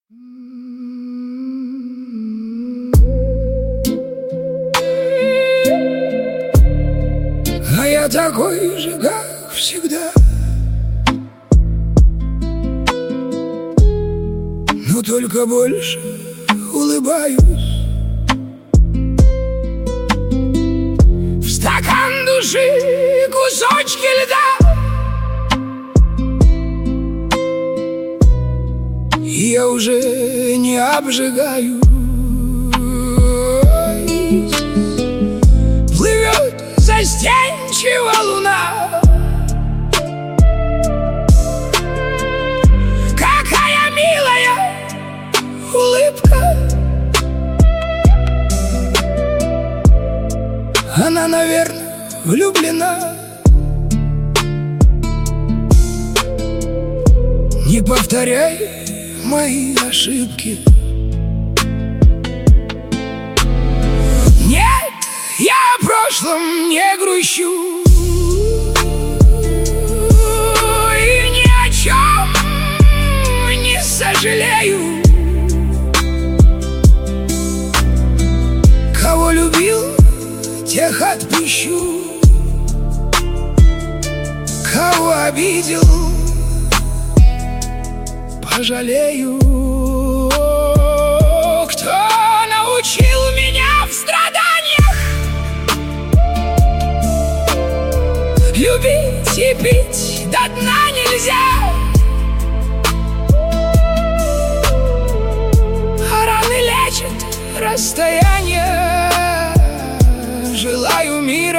А я такой же, как всегда, но только больше улыбаюсь. В стакан души кусочки льда, и я уже не обжигаюсь. Плывет застенчиво луна, какая милая улыбка. Она, наверное, влюблена. Не повторяй мои ошибки. Нет, я о прошлом не грущу и ни о чем не сожалею. Кого любил, тех отпущу. Кого обидел, пожалею. Кто научил меня в страданиях любить и пить до дна нельзя, а раны лечат расстояние. Желаю мира